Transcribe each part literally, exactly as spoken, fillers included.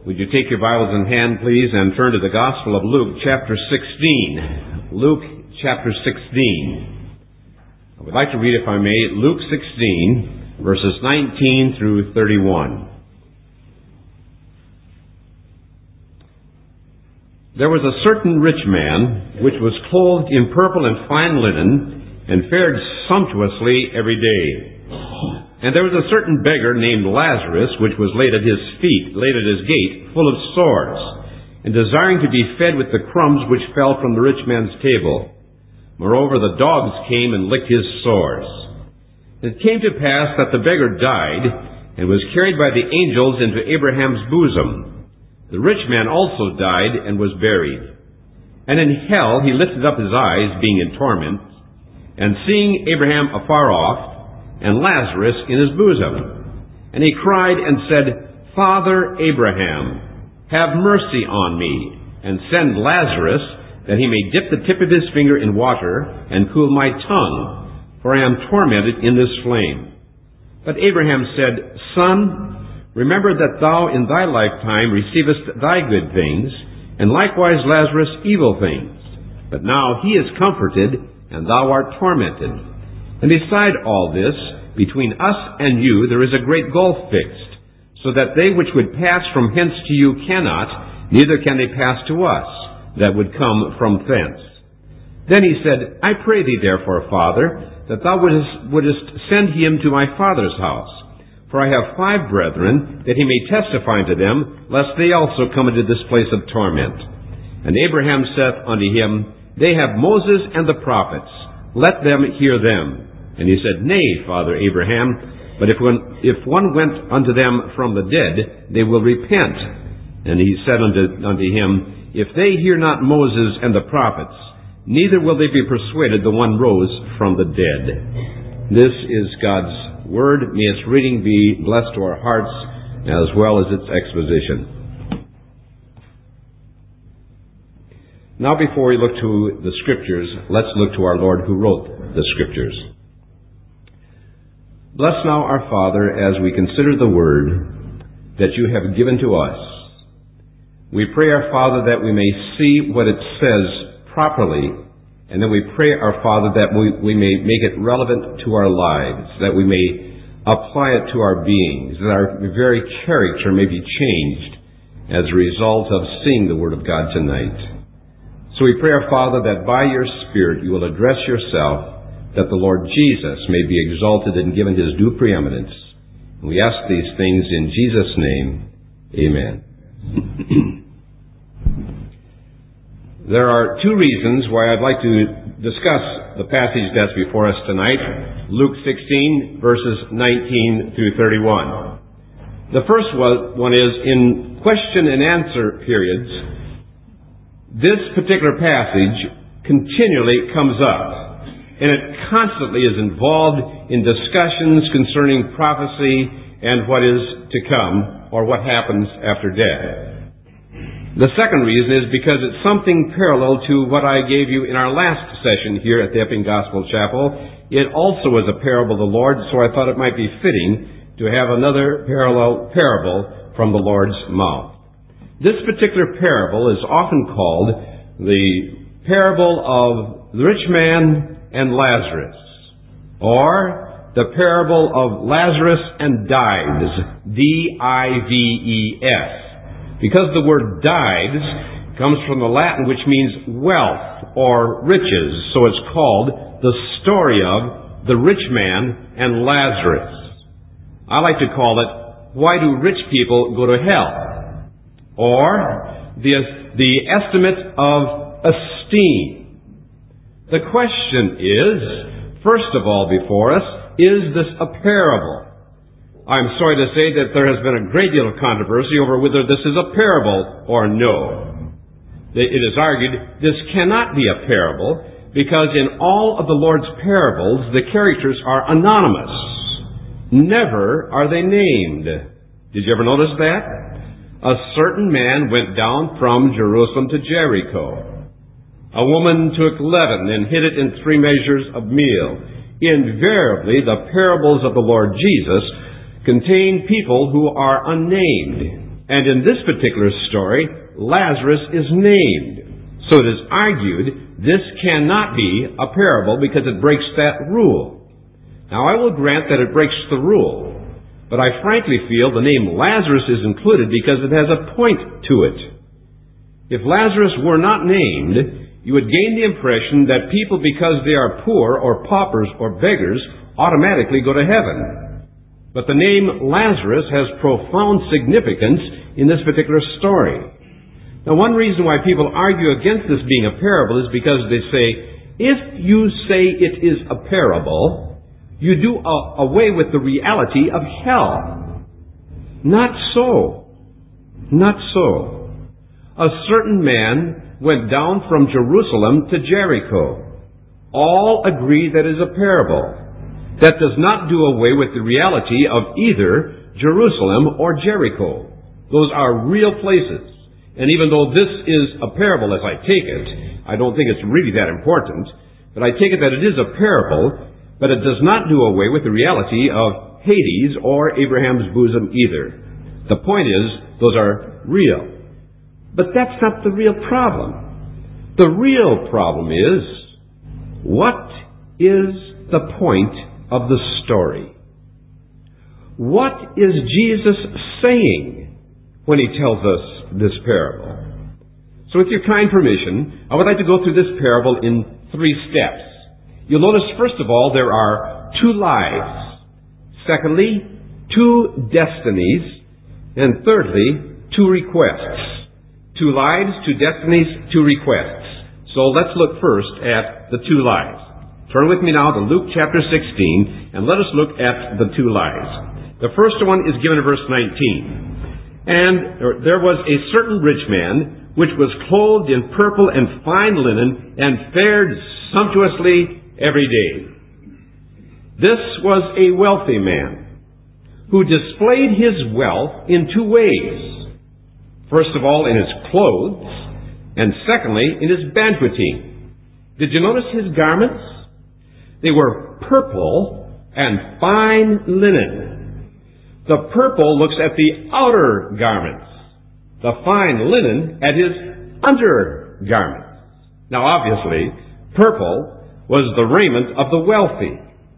Would you take your Bibles in hand, please, and turn to the Gospel of Luke, chapter sixteen. Luke, chapter sixteen. I would like to read, if I may, Luke sixteen, verses nineteen through thirty-one. There was a certain rich man, which was clothed in purple and fine linen, and fared sumptuously every day. And there was a certain beggar named Lazarus, which was laid at his feet, laid at his gate, full of sores, and desiring to be fed with the crumbs which fell from the rich man's table. Moreover, the dogs came and licked his sores. And it came to pass that the beggar died, and was carried by the angels into Abraham's bosom. The rich man also died, and was buried. And in hell he lifted up his eyes, being in torment, and seeing Abraham afar off, and Lazarus in his bosom. And he cried and said, Father Abraham, have mercy on me, and send Lazarus, that he may dip the tip of his finger in water, and cool my tongue, for I am tormented in this flame. But Abraham said, Son, remember that thou in thy lifetime receivest thy good things, and likewise Lazarus evil things. But now he is comforted, and thou art tormented. And beside all this, between us and you there is a great gulf fixed, so that they which would pass from hence to you cannot, neither can they pass to us, that would come from thence. Then he said, I pray thee therefore, Father, that thou wouldest, wouldest send him to my father's house. For I have five brethren, that he may testify unto them, lest they also come into this place of torment. And Abraham saith unto him, They have Moses and the prophets, let them hear them. And he said, Nay, Father Abraham, but if one, if one went unto them from the dead, they will repent. And he said unto, unto him, If they hear not Moses and the prophets, neither will they be persuaded the one rose from the dead. This is God's Word. May its reading be blessed to our hearts, as well as its exposition. Now before we look to the Scriptures, let's look to our Lord who wrote the Scriptures. Bless now our Father as we consider the Word that you have given to us. We pray, our Father, that we may see what it says properly, and then we pray, our Father, that we, we may make it relevant to our lives, that we may apply it to our beings, that our very character may be changed as a result of seeing the Word of God tonight. So we pray, our Father, that by your Spirit you will address yourself, that the Lord Jesus may be exalted and given his due preeminence. And we ask these things in Jesus' name. Amen. There are two reasons why I'd like to discuss the passage that's before us tonight, Luke sixteen, verses nineteen through thirty-one. The first one is, in question and answer periods, this particular passage continually comes up. And it constantly is involved in discussions concerning prophecy and what is to come, or what happens after death. The second reason is because it's something parallel to what I gave you in our last session here at the Epping Gospel Chapel. It also is a parable of the Lord, so I thought it might be fitting to have another parallel parable from the Lord's mouth. This particular parable is often called the parable of the rich man and Lazarus, or the parable of Lazarus and Dives, D I V E S, because the word Dives comes from the Latin, which means wealth or riches, so it's called the story of the rich man and Lazarus. I like to call it, Why Do Rich People Go to Hell? Or the, the estimate of esteem. The question is, first of all before us, is this a parable? I'm sorry to say that there has been a great deal of controversy over whether this is a parable or no. It is argued this cannot be a parable because in all of the Lord's parables, the characters are anonymous. Never are they named. Did you ever notice that? A certain man went down from Jerusalem to Jericho. A woman took leaven and hid it in three measures of meal. Invariably, the parables of the Lord Jesus contain people who are unnamed. And in this particular story, Lazarus is named. So it is argued this cannot be a parable because it breaks that rule. Now, I will grant that it breaks the rule, but I frankly feel the name Lazarus is included because it has a point to it. If Lazarus were not named, you would gain the impression that people, because they are poor or paupers or beggars, automatically go to heaven. But the name Lazarus has profound significance in this particular story. Now, one reason why people argue against this being a parable is because they say, if you say it is a parable, you do a- away with the reality of hell. Not so. Not so. A certain man went down from Jerusalem to Jericho. All agree that is a parable. That does not do away with the reality of either Jerusalem or Jericho. Those are real places. And even though this is a parable as I take it, I don't think it's really that important, but I take it that it is a parable, but it does not do away with the reality of Hades or Abraham's bosom either. The point is, those are real. But that's not the real problem. The real problem is, what is the point of the story? What is Jesus saying when he tells us this parable? So with your kind permission, I would like to go through this parable in three steps. You'll notice, first of all, there are two lives. Secondly, two destinies. And thirdly, two requests. Two lives, two destinies, two requests. So let's look first at the two lives. Turn with me now to Luke chapter sixteen, and let us look at the two lives. The first one is given in verse nineteen. And there was a certain rich man, which was clothed in purple and fine linen, and fared sumptuously every day. This was a wealthy man who displayed his wealth in two ways. First of all, in his clothes, and secondly, in his banqueting. Did you notice his garments? They were purple and fine linen. The purple looks at the outer garments. The fine linen at his undergarments. Now, obviously, purple was the raiment of the wealthy,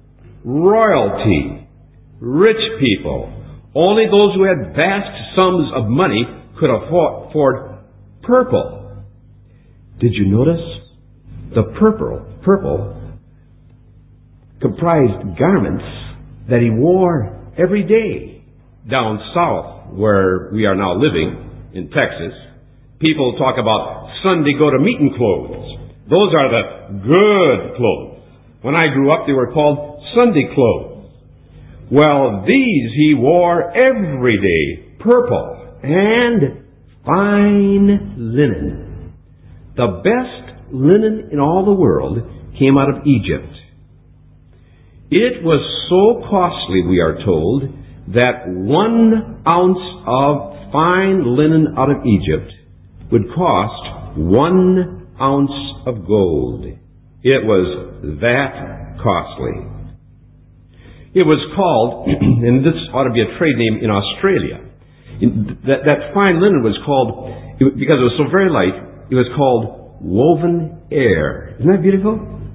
royalty, rich people. Only those who had vast sums of money could afford purple. Did you notice? The purple, purple comprised garments that he wore every day. Down south, where we are now living, in Texas, people talk about Sunday go-to-meeting clothes. Those are the good clothes. When I grew up, they were called Sunday clothes. Well, these he wore every day, purple and fine linen. The best linen in all the world came out of Egypt. It was so costly, we are told, that one ounce of fine linen out of Egypt would cost one ounce of gold. It was that costly. It was called, and this ought to be a trade name in Australia, that, that fine linen was called, because it was so very light, it was called woven air. Isn't that beautiful?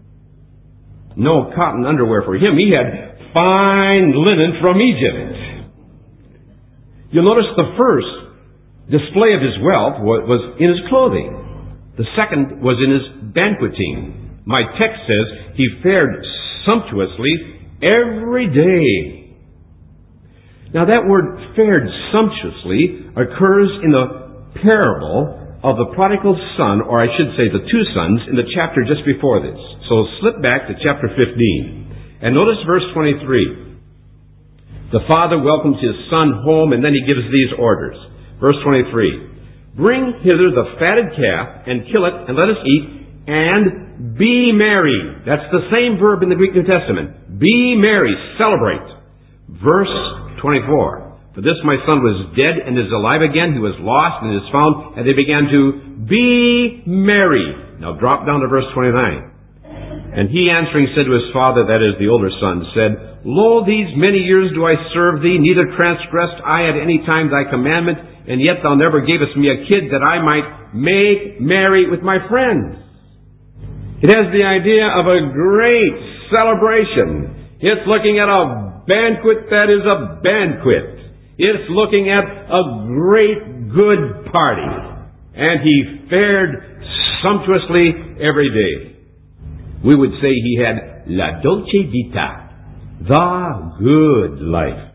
No cotton underwear for him. He had fine linen from Egypt. You'll notice the first display of his wealth was in his clothing. The second was in his banqueting. My text says he fared sumptuously every day. Now that word fared sumptuously occurs in the parable of the prodigal son, or I should say the two sons, in the chapter just before this. So slip back to chapter fifteen. And notice verse twenty-three. The father welcomes his son home, and then he gives these orders. Verse twenty-three. Bring hither the fatted calf, and kill it, and let us eat, and be merry. That's the same verb in the Greek New Testament. Be merry. Celebrate. Verse twenty-four. For this my son was dead and is alive again. He was lost and is found. And they began to be merry. Now drop down to verse twenty-nine. And he answering said to his father, that is the older son, said, Lo, these many years do I serve thee, neither transgressed I at any time thy commandment, and yet thou never gavest me a kid that I might make merry with my friends. It has the idea of a great celebration. It's looking at a banquet that is a banquet. It's looking at a great good party. And he fared sumptuously every day. We would say he had la dolce vita, the good life.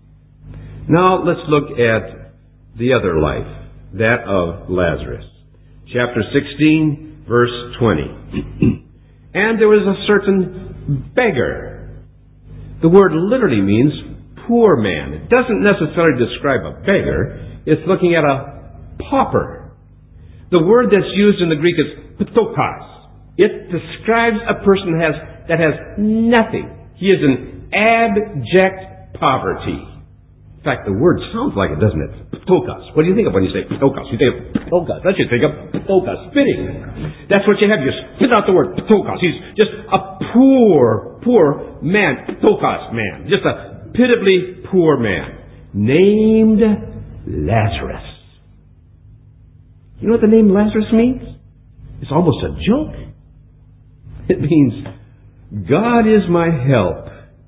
Now let's look at the other life, that of Lazarus. Chapter sixteen, verse twenty. And there was a certain beggar. The word literally means poor man. It doesn't necessarily describe a beggar. It's looking at a pauper. The word that's used in the Greek is ptochos. It describes a person has, that has nothing. He is in abject poverty. In fact, the word sounds like it, doesn't it? Ptochos. What do you think of when you say ptochos? You think of ptochos. That's what you think of ptochos. Spitting. That's what you have. You spit out the word ptochos. He's just a poor, poor man. Ptochos man. Just a pitiably poor man. Named Lazarus. You know what the name Lazarus means? It's almost a joke. It means, God is my help.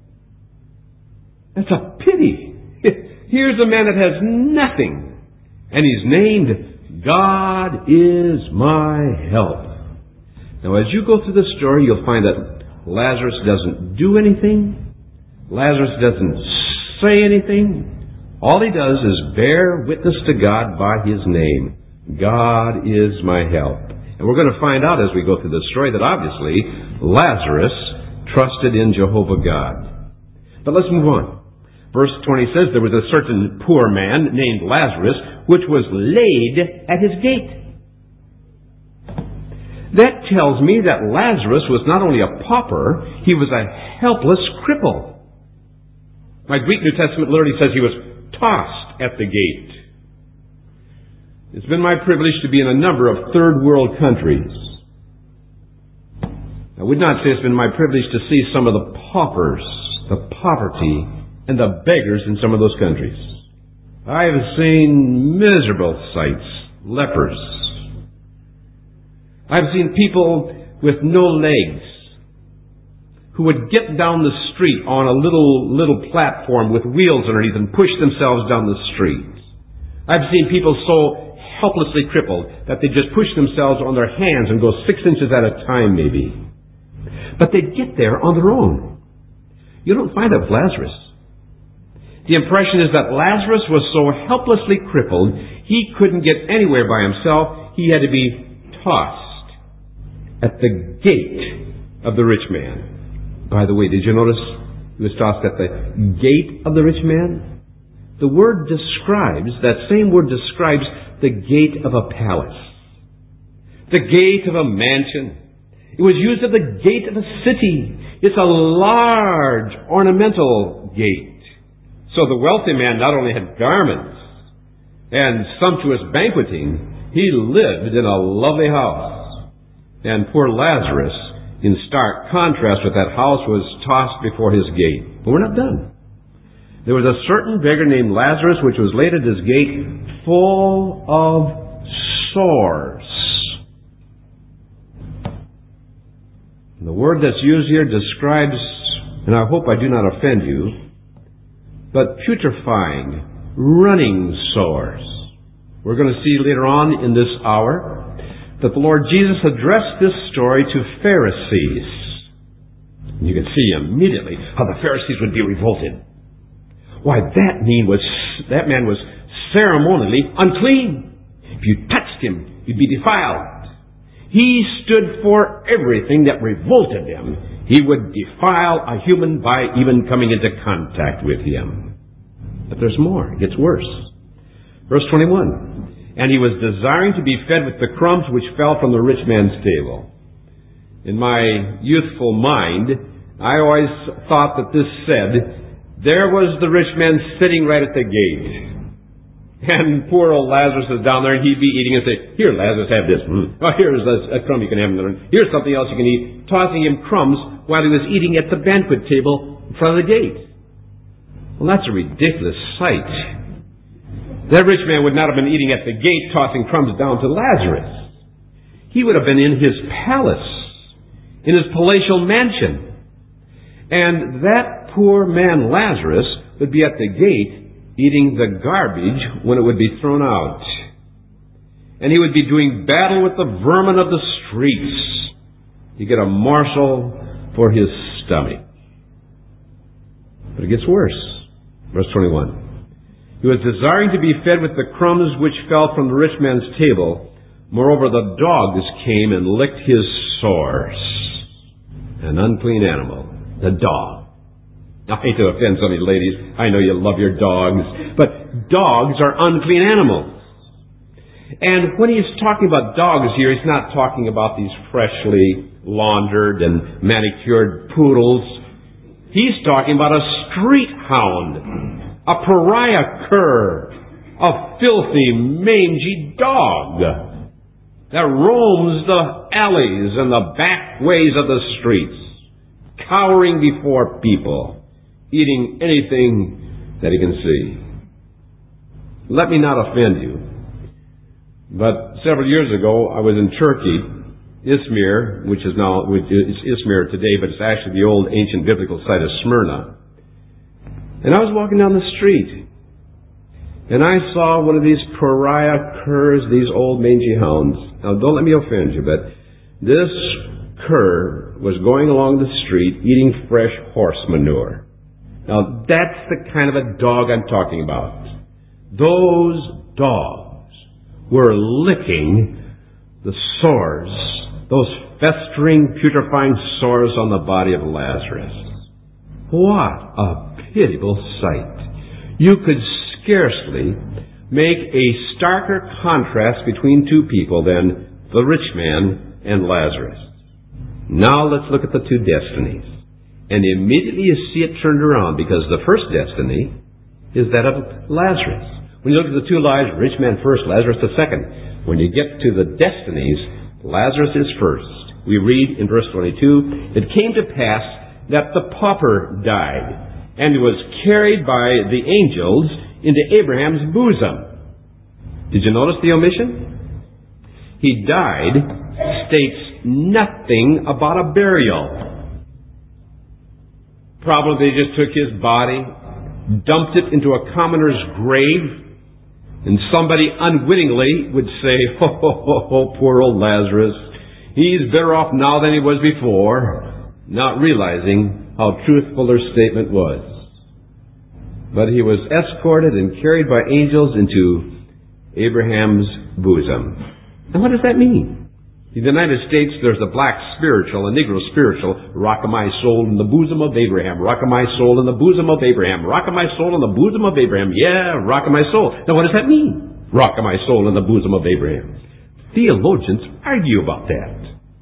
That's a pity. Here's a man that has nothing, and he's named, God is my help. Now, as you go through the story, you'll find that Lazarus doesn't do anything. Lazarus doesn't say anything. All he does is bear witness to God by his name. God is my help. And we're going to find out as we go through the story that obviously Lazarus trusted in Jehovah God. But let's move on. Verse twenty says, there was a certain poor man named Lazarus, which was laid at his gate. That tells me that Lazarus was not only a pauper, he was a helpless cripple. My Greek New Testament literally says he was tossed at the gate. It's been my privilege to be in a number of third world countries. I would not say it's been my privilege to see some of the paupers, the poverty, and the beggars in some of those countries. I have seen miserable sights, lepers. I've seen people with no legs who would get down the street on a little, little platform with wheels underneath and push themselves down the street. I've seen people so helplessly crippled that they just push themselves on their hands and go six inches at a time maybe. But they'd get there on their own. You don't find that with Lazarus. The impression is that Lazarus was so helplessly crippled, he couldn't get anywhere by himself. He had to be tossed at the gate of the rich man. By the way, did you notice he was tossed at the gate of the rich man? The word describes, that same word describes the gate of a palace. The gate of a mansion. It was used at the gate of a city. It's a large ornamental gate. So the wealthy man not only had garments and sumptuous banqueting, he lived in a lovely house. And poor Lazarus, in stark contrast with that house, was tossed before his gate. But we're not done. There was a certain beggar named Lazarus, which was laid at his gate, full of sores. And the word that's used here describes, and I hope I do not offend you, but putrefying, running sores. We're going to see later on in this hour that the Lord Jesus addressed this story to Pharisees. You can see immediately how the Pharisees would be revolted. Why, that man was, that man was ceremonially unclean. If you touched him, you'd be defiled. He stood for everything that revolted him. He would defile a human by even coming into contact with him. But there's more. It gets worse. Verse twenty-one. And he was desiring to be fed with the crumbs which fell from the rich man's table. In my youthful mind, I always thought that this said, there was the rich man sitting right at the gate. And poor old Lazarus is down there, and he'd be eating and say, "Here, Lazarus, have this. Mm. Oh, here's a, a crumb you can have. Here's something else you can eat," tossing him crumbs while he was eating at the banquet table in front of the gate. Well, that's a ridiculous sight. That rich man would not have been eating at the gate, tossing crumbs down to Lazarus. He would have been in his palace, in his palatial mansion. And that poor man, Lazarus, would be at the gate eating the garbage when it would be thrown out. And he would be doing battle with the vermin of the streets to get a morsel for his stomach. But it gets worse. Verse twenty-one. He was desiring to be fed with the crumbs which fell from the rich man's table. Moreover, the dogs came and licked his sores. An unclean animal. The dog. I hate to offend some of you ladies. I know you love your dogs. But dogs are unclean animals. And when he's talking about dogs here, he's not talking about these freshly laundered and manicured poodles. He's talking about a street hound, a pariah cur, a filthy, mangy dog that roams the alleys and the back ways of the streets, cowering before people, eating anything that he can see. Let me not offend you, but several years ago I was in Turkey, Izmir, which is now which is Izmir today, but it's actually the old ancient biblical site of Smyrna. And I was walking down the street, and I saw one of these pariah curs, these old mangy hounds. Now, don't let me offend you, but this cur was going along the street eating fresh horse manure. Now, that's the kind of a dog I'm talking about. Those dogs were licking the sores, those festering, putrefying sores on the body of Lazarus. What a pitiable sight. You could scarcely make a starker contrast between two people than the rich man and Lazarus. Now let's look at the two destinies. And immediately you see it turned around, because the first destiny is that of Lazarus. When you look at the two lives, rich man first, Lazarus the second. When you get to the destinies, Lazarus is first. We read in verse twenty-two, "It came to pass that the pauper died, and was carried by the angels into Abraham's bosom." Did you notice the omission? He died states nothing about a burial. Probably they just took his body, dumped it into a commoner's grave, and somebody unwittingly would say, "Oh, oh, oh, oh, poor old Lazarus. He's better off now than he was before," not realizing how truthful their statement was. But he was escorted and carried by angels into Abraham's bosom. And what does that mean? In the United States, there's a black spiritual, a Negro spiritual, "Rock of my soul in the bosom of Abraham, rock of my soul in the bosom of Abraham, rock of my soul in the bosom of Abraham, yeah, rock of my soul." Now what does that mean? Rock of my soul in the bosom of Abraham. Theologians argue about that.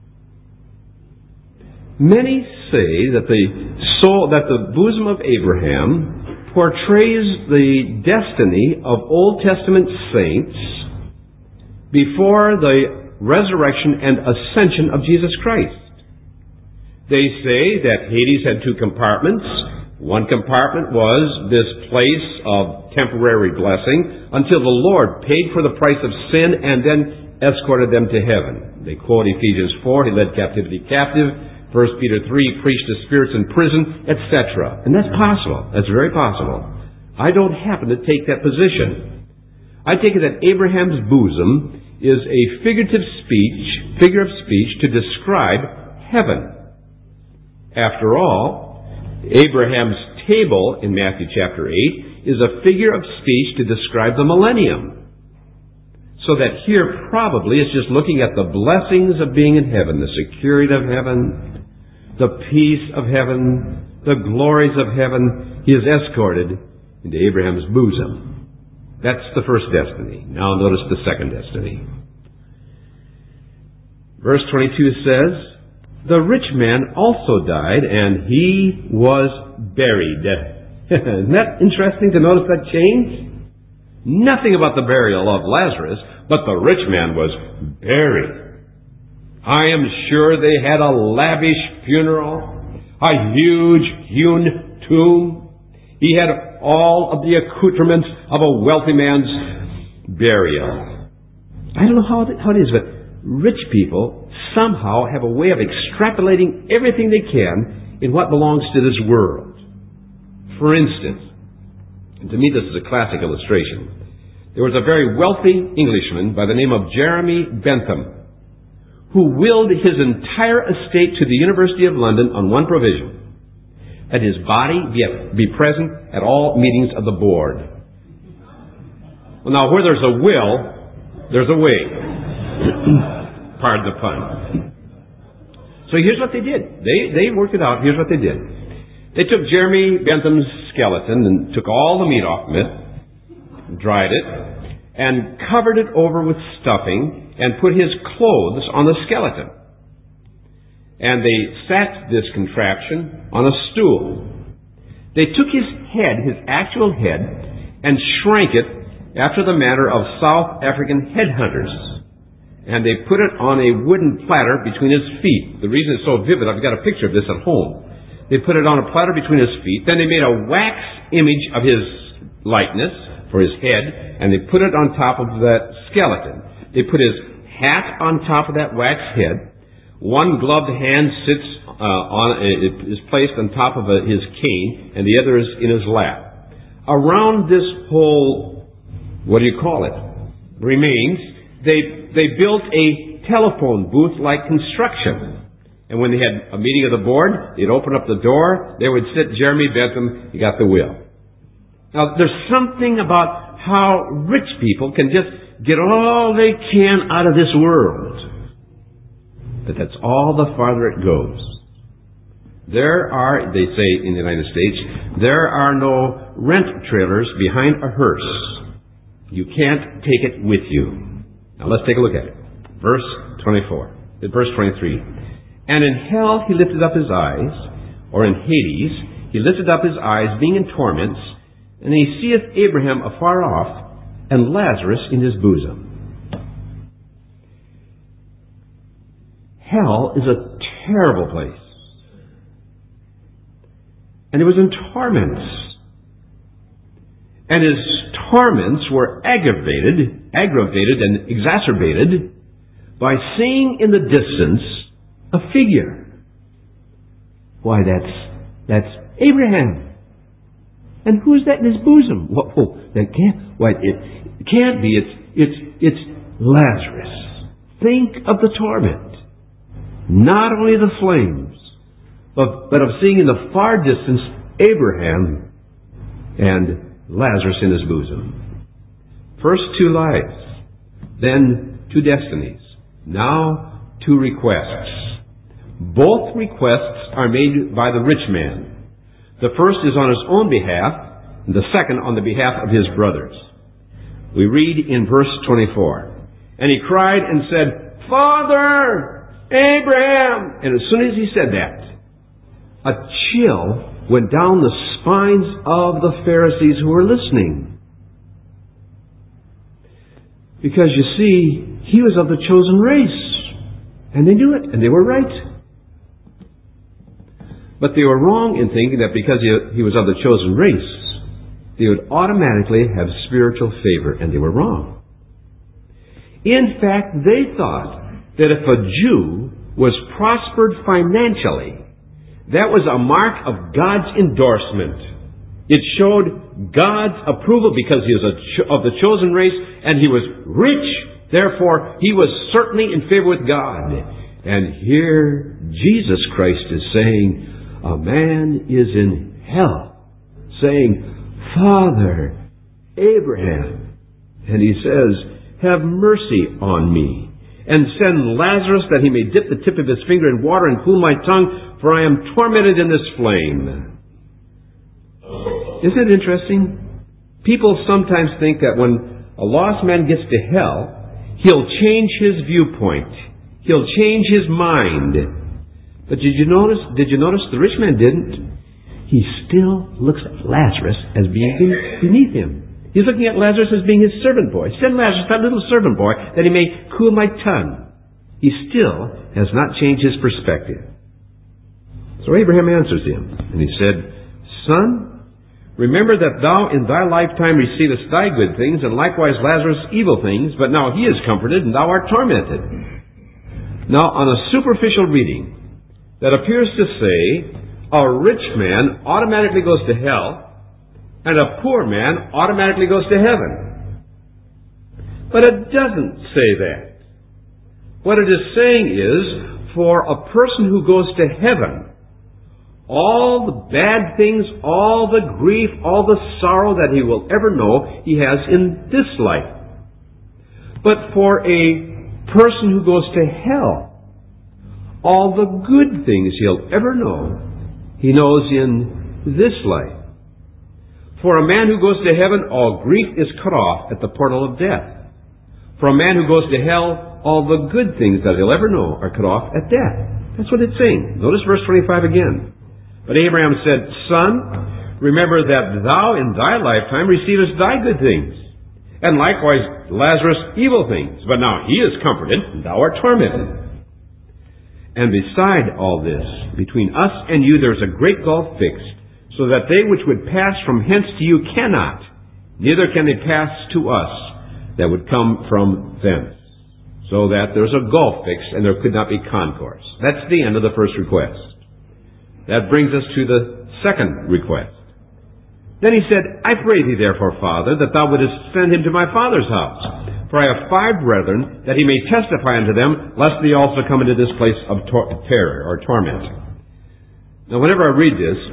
Many say that the soul, that the bosom of Abraham portrays the destiny of Old Testament saints before the resurrection and ascension of Jesus Christ. They say that Hades had two compartments. One compartment was this place of temporary blessing until the Lord paid for the price of sin and then escorted them to heaven. They quote Ephesians four, "He led captivity captive." First Peter three, "Preached to spirits in prison," et cetera. And that's possible. That's very possible. I don't happen to take that position. I take it that Abraham's bosom is a figurative speech, figure of speech to describe heaven. After all, Abraham's table in Matthew chapter eight is a figure of speech to describe the millennium. So that here probably it's just looking at the blessings of being in heaven, the security of heaven, the peace of heaven, the glories of heaven. He is escorted into Abraham's bosom. That's the first destiny. Now notice the second destiny. Verse twenty-two says, "The rich man also died, and he was buried." Isn't that interesting to notice that change? nothing about the burial of Lazarus, but the rich man was buried. I am sure they had a lavish funeral, a huge hewn tomb. He had all of the accoutrements of a wealthy man's burial. I don't know how it, how it is, but rich people somehow have a way of extrapolating everything they can in what belongs to this world. For instance, and to me this is a classic illustration, there was a very wealthy Englishman by the name of Jeremy Bentham who willed his entire estate to the University of London on one provision: that his body be, be present at all meetings of the board. Well, now, where there's a will, there's a way. Pardon the pun. So here's what they did. They, they worked it out. Here's what they did. They took Jeremy Bentham's skeleton and took all the meat off of it, dried it, and covered it over with stuffing and put his clothes on the skeleton. And they sat this contraption on a stool. They took his head, his actual head, and shrank it after the manner of South African headhunters. And they put it on a wooden platter between his feet. The reason it's so vivid, I've got a picture of this at home. They put it on a platter between his feet. Then they made a wax image of his likeness for his head, and they put it on top of that skeleton. They put his hat on top of that wax head. One gloved hand sits uh, on uh, is placed on top of uh, his cane, and the other is in his lap. Around this whole, what do you call it, remains, they they built a telephone booth-like construction. And when they had a meeting of the board, they'd open up the door, there would sit Jeremy Bentham, he got the will. Now, there's something about how rich people can just get all they can out of this world. But that's all the farther it goes. There are, they say in the United States, there are no rent trailers behind a hearse. You can't take it with you. Now let's take a look at it. Verse twenty-four. Verse twenty-three. And in hell he lifted up his eyes, or in Hades, he lifted up his eyes, being in torments, and he seeth Abraham afar off, and Lazarus in his bosom. Hell is a terrible place. And he was in torments. And his torments were aggravated, aggravated and exacerbated by seeing in the distance a figure. Why, that's, that's Abraham. And who's that in his bosom? Whoa, whoa, that can't, why, it, it can't be. It's, it's, it's Lazarus. Think of the torment. Not only the flames, but, but of seeing in the far distance Abraham and Lazarus in his bosom. First two lives, then two destinies, now two requests. Both requests are made by the rich man. The first is on his own behalf, and the second on the behalf of his brothers. We read in verse twenty-four, and he cried and said, Father, Abraham! And as soon as he said that, a chill went down the spines of the Pharisees who were listening. Because you see, he was of the chosen race. And they knew it, and they were right. But they were wrong in thinking that because he was of the chosen race, they would automatically have spiritual favor, and they were wrong. In fact, they thought that if a Jew was prospered financially, that was a mark of God's endorsement. It showed God's approval because he was a cho- of the chosen race and he was rich. Therefore, he was certainly in favor with God. And here Jesus Christ is saying, a man is in hell, saying, Father, Abraham. And he says, have mercy on me, and send Lazarus that he may dip the tip of his finger in water and cool my tongue, for I am tormented in this flame. Isn't it interesting? People sometimes think that when a lost man gets to hell, he'll change his viewpoint. He'll change his mind. But did you notice, did you notice the rich man didn't? He still looks at Lazarus as being beneath him. He's looking at Lazarus as being his servant boy. Send Lazarus, that little servant boy, that he may cool my tongue. He still has not changed his perspective. So Abraham answers him, and he said, Son, remember that thou in thy lifetime receivest thy good things, and likewise Lazarus evil things, but now he is comforted, and thou art tormented. Now, on a superficial reading, that appears to say, a rich man automatically goes to hell, and a poor man automatically goes to heaven. But it doesn't say that. What it is saying is, for a person who goes to heaven, all the bad things, all the grief, all the sorrow that he will ever know, he has in this life. But for a person who goes to hell, all the good things he'll ever know, he knows in this life. For a man who goes to heaven, all grief is cut off at the portal of death. For a man who goes to hell, all the good things that he'll ever know are cut off at death. That's what it's saying. Notice verse twenty-five again. But Abraham said, Son, remember that thou in thy lifetime receivest thy good things, and likewise Lazarus evil things. But now he is comforted, and thou art tormented. And beside all this, between us and you there is a great gulf fixed, so that they which would pass from hence to you cannot, neither can they pass to us that would come from thence. So that there's a gulf fixed, and there could not be concourse. That's the end of the first request. That brings us to the second request. Then he said, I pray thee therefore, Father, that thou wouldest send him to my father's house. For I have five brethren, that he may testify unto them, lest they also come into this place of tor- terror or torment. Now, whenever I read this,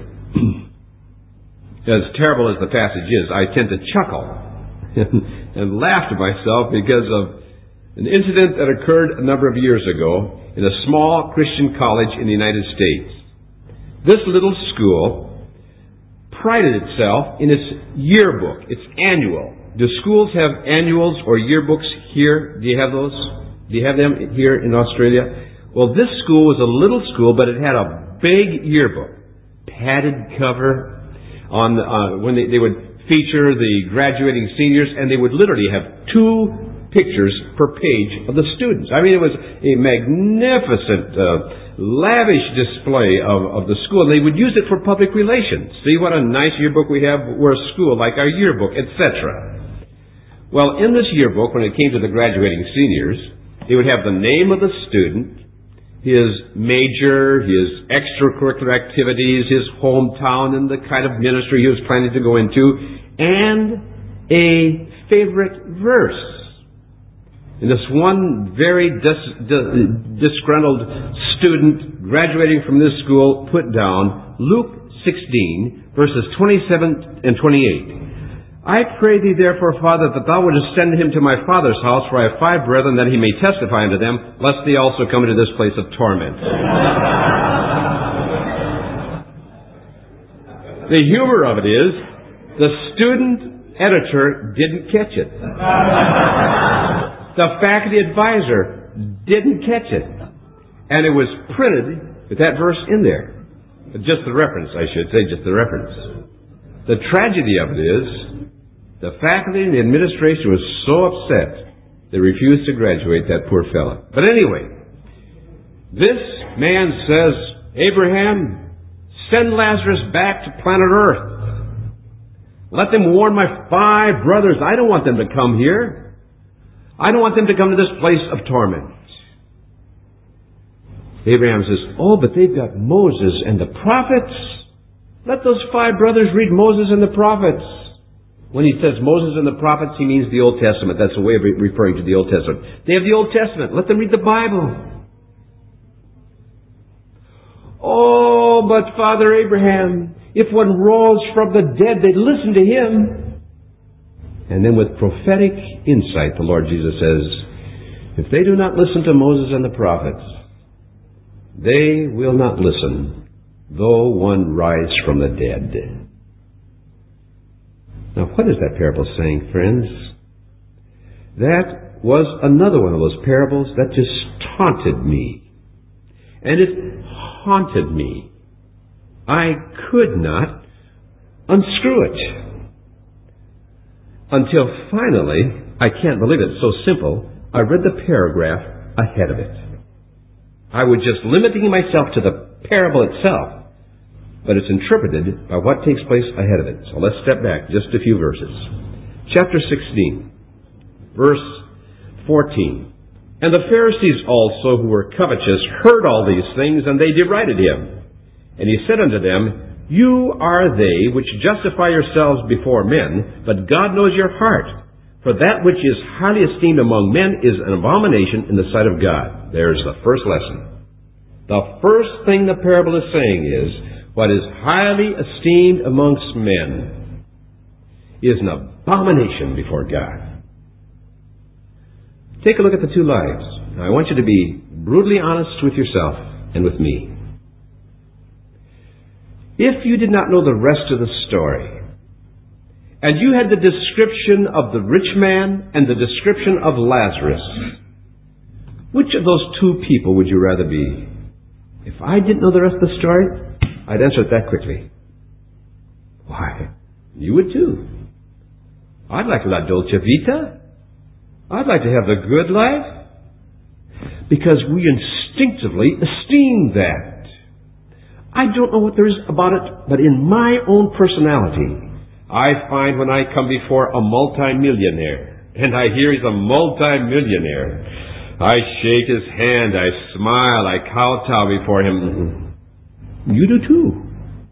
as terrible as the passage is, I tend to chuckle and laugh to myself because of an incident that occurred a number of years ago in a small Christian college in the United States. This little school prided itself in its yearbook, its annual. Do schools have annuals or yearbooks here? Do you have those? Do you have them here in Australia? Well, this school was a little school, but it had a big yearbook, padded cover. On the, uh, when they, they would feature the graduating seniors, and they would literally have two pictures per page of the students. I mean, it was a magnificent, uh, lavish display of, of the school, and they would use it for public relations. See what a nice yearbook we have. We're a school like our yearbook, et cetera. Well, in this yearbook, when it came to the graduating seniors, they would have the name of the student, his major, his extracurricular activities, his hometown, and the kind of ministry he was planning to go into, and a favorite verse. And this one very dis- dis- disgruntled student graduating from this school put down Luke sixteen, verses twenty-seven and twenty-eight. I pray thee therefore, Father, that thou wouldest send him to my father's house, for I have five brethren, that he may testify unto them, lest they also come into this place of torment. The humor of it is, the student editor didn't catch it. The faculty advisor didn't catch it. And it was printed with that verse in there. Just the reference, I should say, just the reference. The tragedy of it is, the faculty and the administration was so upset, they refused to graduate that poor fellow. But anyway, this man says, Abraham, send Lazarus back to planet Earth. Let them warn my five brothers. I don't want them to come here. I don't want them to come to this place of torment. Abraham says, oh, but they've got Moses and the prophets. Let those five brothers read Moses and the prophets. When he says Moses and the prophets, he means the Old Testament. That's a way of referring to the Old Testament. They have the Old Testament. Let them read the Bible. Oh, but Father Abraham, if one rose from the dead, they'd listen to him. And then with prophetic insight, the Lord Jesus says, if they do not listen to Moses and the prophets, they will not listen, though one rise from the dead. Now, what is that parable saying, friends? That was another one of those parables that just taunted me. And it haunted me. I could not unscrew it. Until finally, I can't believe it, it's so simple, I read the paragraph ahead of it. I was just limiting myself to the parable itself, but it's interpreted by what takes place ahead of it. So let's step back just a few verses. Chapter sixteen, verse fourteen. And the Pharisees also, who were covetous, heard all these things, and they derided him. And he said unto them, You are they which justify yourselves before men, but God knows your heart. For that which is highly esteemed among men is an abomination in the sight of God. There's the first lesson. The first thing the parable is saying is, what is highly esteemed amongst men is an abomination before God. Take a look at the two lives. Now, I want you to be brutally honest with yourself and with me. If you did not know the rest of the story, and you had the description of the rich man and the description of Lazarus, which of those two people would you rather be? If I didn't know the rest of the story, I'd answer it that quickly. Why? You would too. I'd like la dolce vita. I'd like to have the good life. Because we instinctively esteem that. I don't know what there is about it, but in my own personality, I find when I come before a multimillionaire, and I hear he's a multimillionaire, I shake his hand, I smile, I kowtow before him. You do too.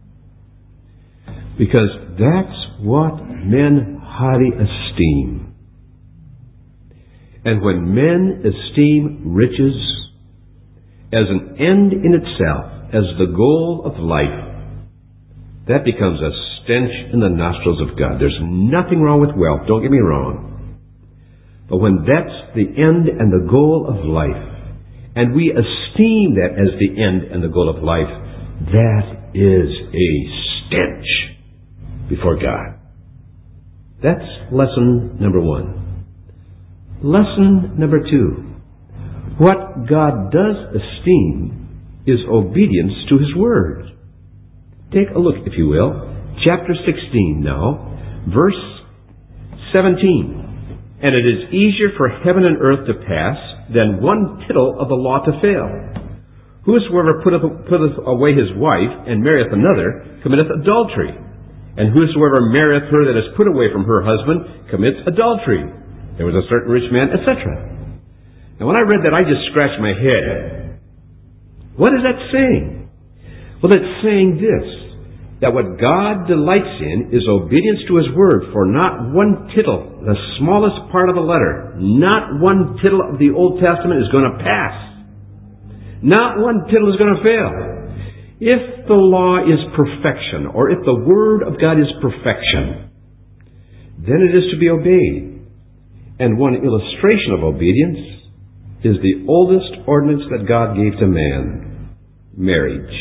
Because that's what men highly esteem. And when men esteem riches as an end in itself, as the goal of life, that becomes a stench in the nostrils of God. There's nothing wrong with wealth, don't get me wrong. But when that's the end and the goal of life, and we esteem that as the end and the goal of life, that is a stench before God. That's lesson number one. Lesson number two. What God does esteem is obedience to His Word. Take a look, if you will. Chapter sixteen now, verse seventeen. And it is easier for heaven and earth to pass than one tittle of the law to fail. Whosoever putteth, putteth away his wife and marrieth another committeth adultery. And whosoever marrieth her that is put away from her husband commits adultery. There was a certain rich man, et cetera. Now when I read that, I just scratched my head. What is that saying? Well, it's saying this, that what God delights in is obedience to His Word, for not one tittle, the smallest part of a letter, not one tittle of the Old Testament is going to pass. Not one tittle is going to fail. If the law is perfection, or if the Word of God is perfection, then it is to be obeyed. And one illustration of obedience is the oldest ordinance that God gave to man, marriage.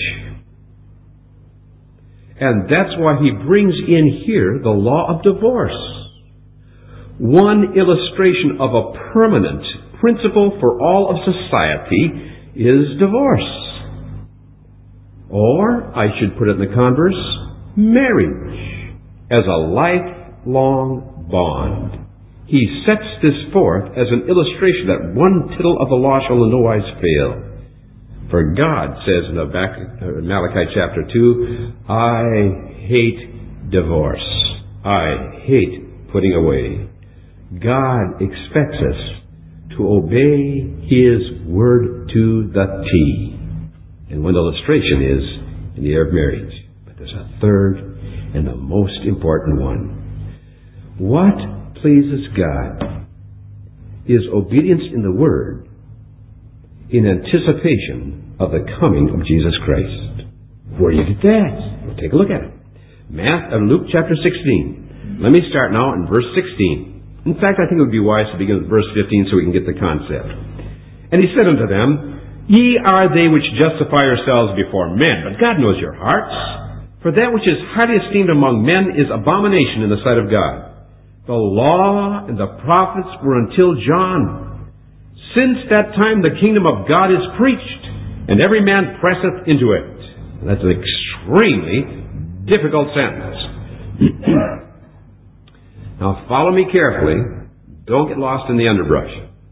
And that's why He brings in here the law of divorce. One illustration of a permanent principle for all of society is divorce. Or, I should put it in the converse, marriage as a lifelong bond. He sets this forth as an illustration that one tittle of the law shall in no wise fail. For God says in Malachi chapter two, I hate divorce. I hate putting away. God expects us to obey His Word to the T. And one illustration is in the area of marriage. But there's a third and the most important one. What pleases God is obedience in the Word in anticipation of the coming of Jesus Christ. Where do you get that? We'll take a look at it. Math, uh, Luke chapter sixteen. Let me start now in verse sixteen. In fact, I think it would be wise to begin with verse fifteen so we can get the concept. And He said unto them, Ye are they which justify yourselves before men, but God knows your hearts. For that which is highly esteemed among men is abomination in the sight of God. The law and the prophets were until John. Since that time the kingdom of God is preached, and every man presseth into it. That's an extremely difficult sentence. Now follow me carefully. Don't get lost in the underbrush.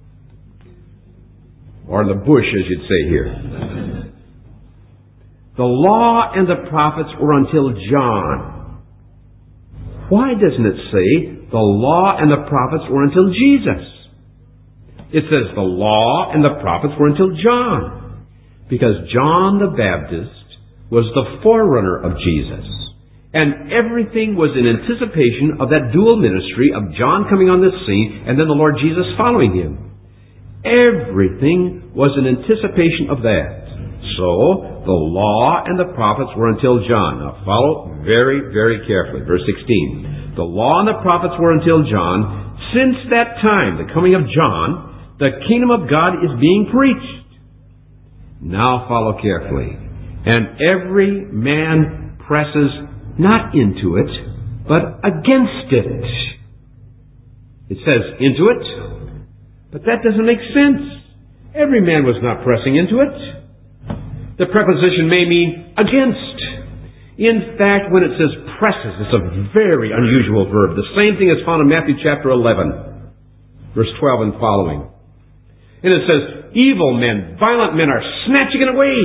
Or the bush, as you'd say here. The law and the prophets were until John. Why doesn't it say the law and the prophets were until Jesus? It says the law and the prophets were until John. Because John the Baptist was the forerunner of Jesus. And everything was in anticipation of that dual ministry of John coming on the scene and then the Lord Jesus following him. Everything was in anticipation of that. So, the law and the prophets were until John. Now follow very, very carefully. Verse sixteen. The law and the prophets were until John. Since that time, the coming of John, the kingdom of God is being preached. Now follow carefully. And every man presses not into it, but against it. It says into it, but that doesn't make sense. Every man was not pressing into it. The preposition may mean against. In fact, when it says presses, it's a very unusual verb. The same thing is found in Matthew chapter eleven, verse twelve and following. And it says, evil men, violent men are snatching it away.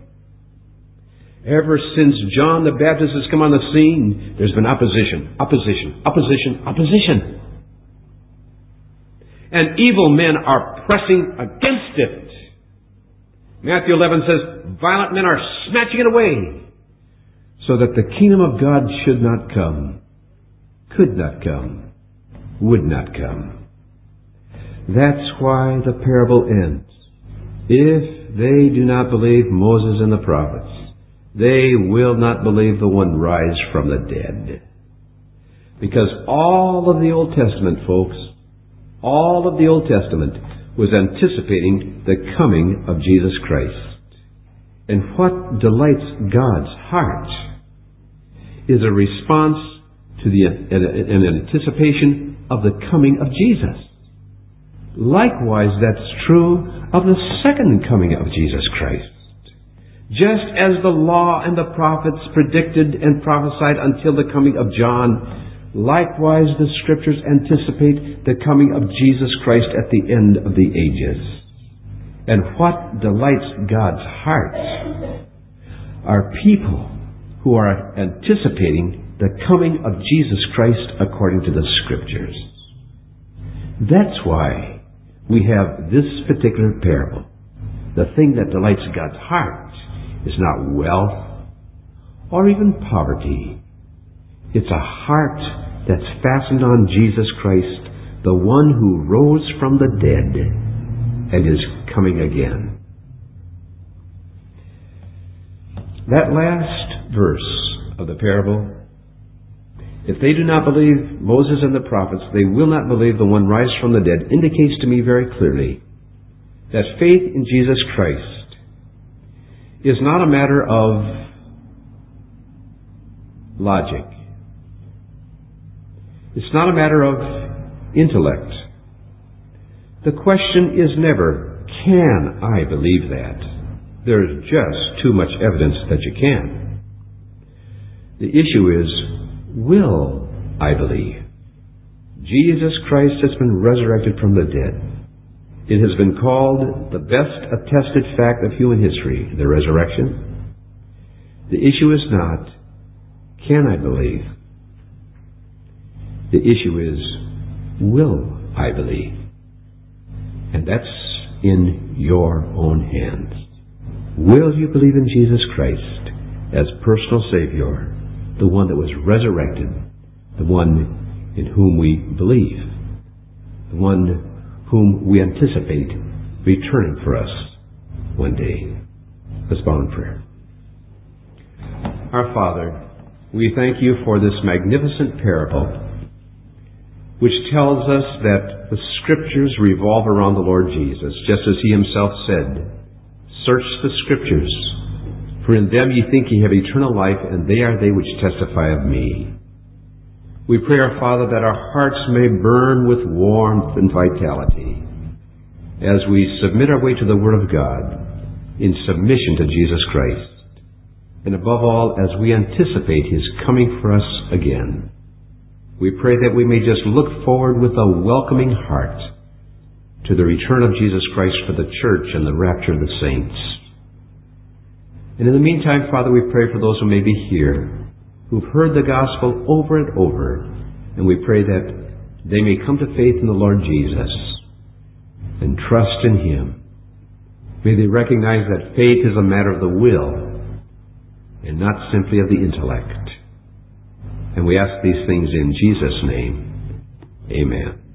Ever since John the Baptist has come on the scene, there's been opposition, opposition, opposition, opposition. And evil men are pressing against it. Matthew eleven says, violent men are snatching it away, so that the kingdom of God should not come, could not come, would not come. That's why the parable ends. If they do not believe Moses and the prophets, they will not believe the one rise from the dead. Because all of the Old Testament, folks, all of the Old Testament was anticipating the coming of Jesus Christ. And what delights God's heart is a response to the an anticipation of the coming of Jesus. Likewise, that's true of the second coming of Jesus Christ. Just as the law and the prophets predicted and prophesied until the coming of John, likewise the Scriptures anticipate the coming of Jesus Christ at the end of the ages. And what delights God's heart are people who are anticipating the coming of Jesus Christ according to the Scriptures. That's why we have this particular parable. The thing that delights God's heart is not wealth or even poverty. It's a heart that's fastened on Jesus Christ, the one who rose from the dead and is coming again. That last verse of the parable, if they do not believe Moses and the prophets, they will not believe the one rise from the dead, indicates to me very clearly that faith in Jesus Christ is not a matter of logic. It's not a matter of intellect. The question is never, can I believe that? There's just too much evidence that you can. The issue is, will I believe? Jesus Christ has been resurrected from the dead. It has been called the best attested fact of human history, the resurrection. The issue is not, can I believe? The issue is, will I believe? And that's in your own hands. Will you believe in Jesus Christ as personal Savior, the one that was resurrected, the one in whom we believe, the one whom we anticipate returning for us one day? Let's bow in prayer. Our Father, we thank you for this magnificent parable, which tells us that the Scriptures revolve around the Lord Jesus, just as He Himself said, search the Scriptures, for in them ye think ye have eternal life, and they are they which testify of me. We pray, our Father, that our hearts may burn with warmth and vitality as we submit our way to the Word of God in submission to Jesus Christ, and above all, as we anticipate His coming for us again. We pray that we may just look forward with a welcoming heart to the return of Jesus Christ for the church and the rapture of the saints. And in the meantime, Father, we pray for those who may be here, who've heard the gospel over and over, and we pray that they may come to faith in the Lord Jesus and trust in Him. May they recognize that faith is a matter of the will and not simply of the intellect. And we ask these things in Jesus' name. Amen.